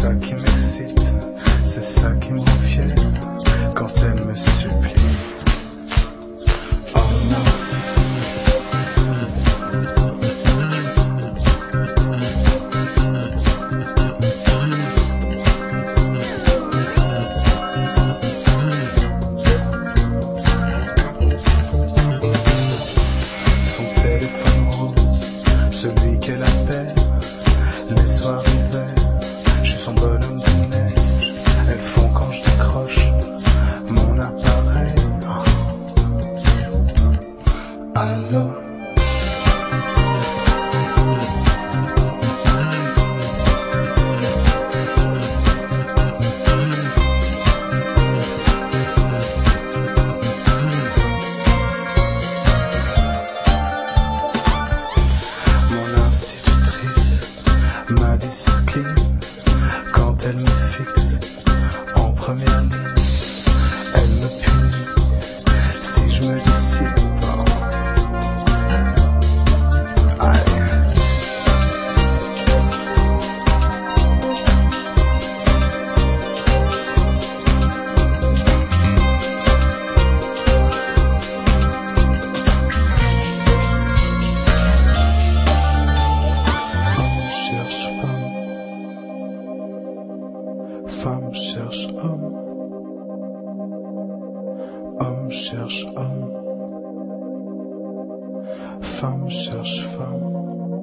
ça qui m'excite, c'est ça qui me rend fier quand elle me supplie. Oh non. Son téléphone rose, celui qu'elle appelle